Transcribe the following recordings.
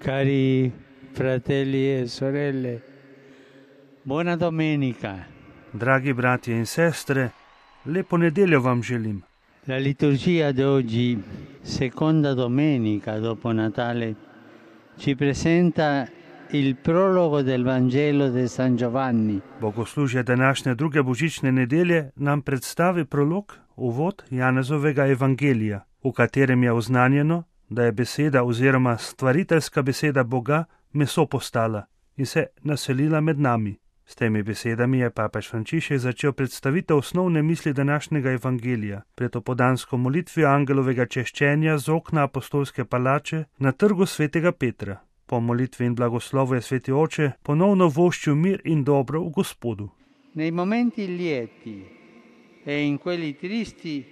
Cari fratelli e sorelle, buona domenica. Dragi bratje in sestre, lepo nedeljo vam želim. La liturgia di oggi, seconda domenica dopo Natale, ci presenta il prologo del Vangelo di San Giovanni. Bogoslužje današnje druge božične nedelje nam predstavi prolog, uvod Janezovega evangelija, v katerem je oznanjeno, da je beseda oziroma stvariteljska beseda Boga meso postala in se naselila med nami. S temi besedami je papež Frančišek začel predstavitev osnovne misli današnjega evangelija pred opoldansko molitvijo angelovega češčenja z okna apostolske palače na trgu svetega Petra. Po molitvi in blagoslovu je sveti oče ponovno voščil mir in dobro v Gospodu. Nei momenti lieti e in quelli tristi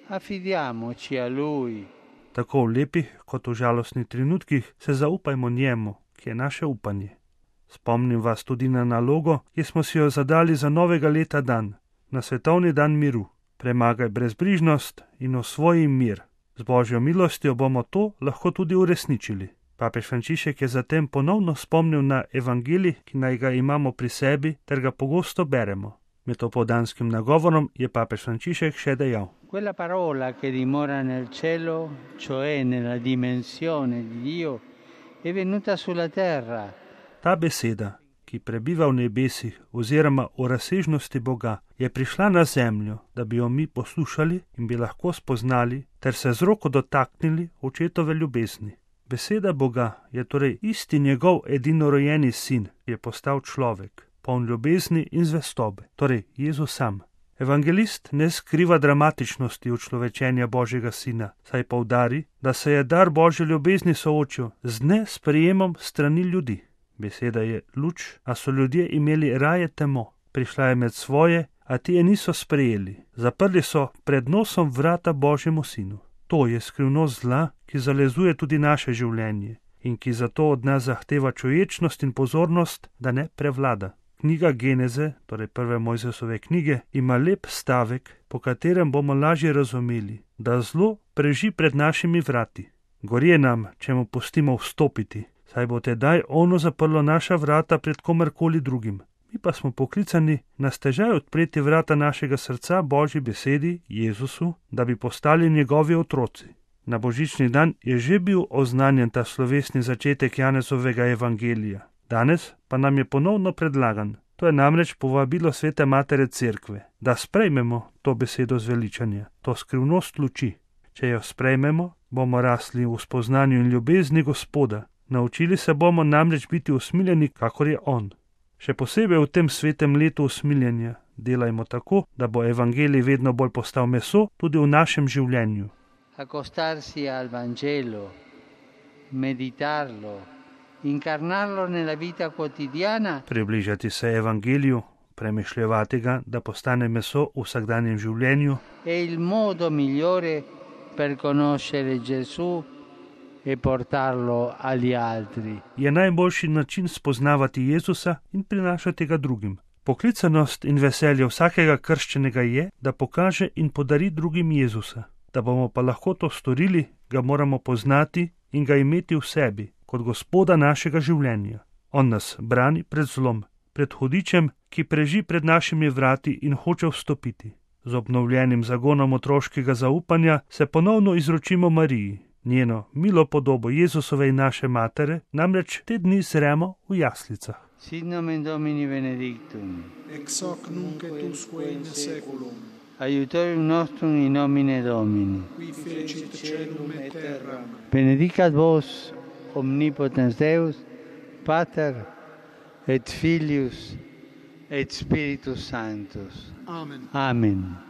affidiamoci a Lui. Tako v lepih kot v žalostnih trenutkih se zaupajmo njemu, ki je naše upanje. Spomnim vas tudi na nalogo, ki smo si jo zadali za novega leta dan, na svetovni dan miru. Premagaj brezbrižnost in osvoji mir. Z Božjo milostjo bomo to lahko tudi uresničili. Papež Frančišek je zatem ponovno spomnil na evangelij, ki naj ga imamo pri sebi, ter ga pogosto beremo. Med opoldanskim nagovorom je papež Frančišek še dejal: Quella parola che dimora nel cielo, cioè nella dimensione di Dio, è venuta sulla terra. Ta beseda, ki prebiva v nebesih oziroma v razsežnosti Boga, je prišla na zemljo, da bi jo mi poslušali in bi lahko spoznali ter se z roko dotaknili očetove ljubezni. Beseda Boga je torej isti njegov edinorojeni sin, ki je postal človek, poln ljubezni in zvestobe, torej Jezus sam. Evangelist ne skriva dramatičnosti učlovečenja Božjega sina, saj poudari, da se je dar Božje ljubezni soočil z nesprejemom strani ljudi. Beseda je luč, a so ljudje imeli raje temo. Prišla je med svoje, a ti je niso sprejeli. Zaprli so pred nosom vrata Božjemu sinu. To je skrivnost zla, ki zalezuje tudi naše življenje in ki zato od nas zahteva čuječnost in pozornost, da ne prevlada. Knjiga Geneze, torej prve Mojzesove knjige, ima lep stavek, po katerem bomo lažje razumeli, da zlo preži pred našimi vrati. Gorje nam, če mu pustimo vstopiti, saj bo tedaj ono zaprlo naša vrata pred komerkoli drugim. Mi pa smo poklicani na stežaj odpreti vrata našega srca Božji besedi, Jezusu, da bi postali njegovi otroci. Na božični dan je že bil oznanjen ta slovesni začetek Janezovega evangelija. Danes pa nam je ponovno predlagan. To je namreč povabilo Svete Matere Cerkve, da sprejmemo to besedo zveličanja, to skrivnost luči. Če jo sprejmemo, bomo rasli v spoznanju in ljubezni Gospoda. Naučili se bomo namreč biti usmiljeni, kakor je On. Še posebej v tem svetem letu usmiljenja delajmo tako, da bo evangelij vedno bolj postal meso tudi v našem življenju. Accostarsi al Vangelo, meditarlo, incarnarlo nella vita quotidiana. Približati se evangeliju, premišljevati ga, da postane meso v vsakdanjem življenju. È il modo migliore per conoscere Gesù e portarlo agli altri. Je najboljši način spoznavati Jezusa in prinašati ga drugim. Poklicanost in veselje vsakega krščenega je, da pokaže in podari drugim Jezusa. Da bomo pa lahko to storili, ga moramo poznati in ga imeti v sebi, kot Gospoda našega življenja. On nas brani pred zlom, pred hudičem, ki preži pred našimi vrati in hoče vstopiti. Z obnovljenim zagonom otroškega zaupanja se ponovno izročimo Mariji. Njeno milo podobo Jezusove in naše matere namreč te dni zremo v jaslicah. Sit nomen Domini benedictum. Ex hoc nunc et usque in seculum. Aiutorium nostrum in nomine Domini. Qui fecit caelum et terram. Benedicat vos omnipotens Deus, Pater et Filius et Spiritus Sanctus. Amen. Amen.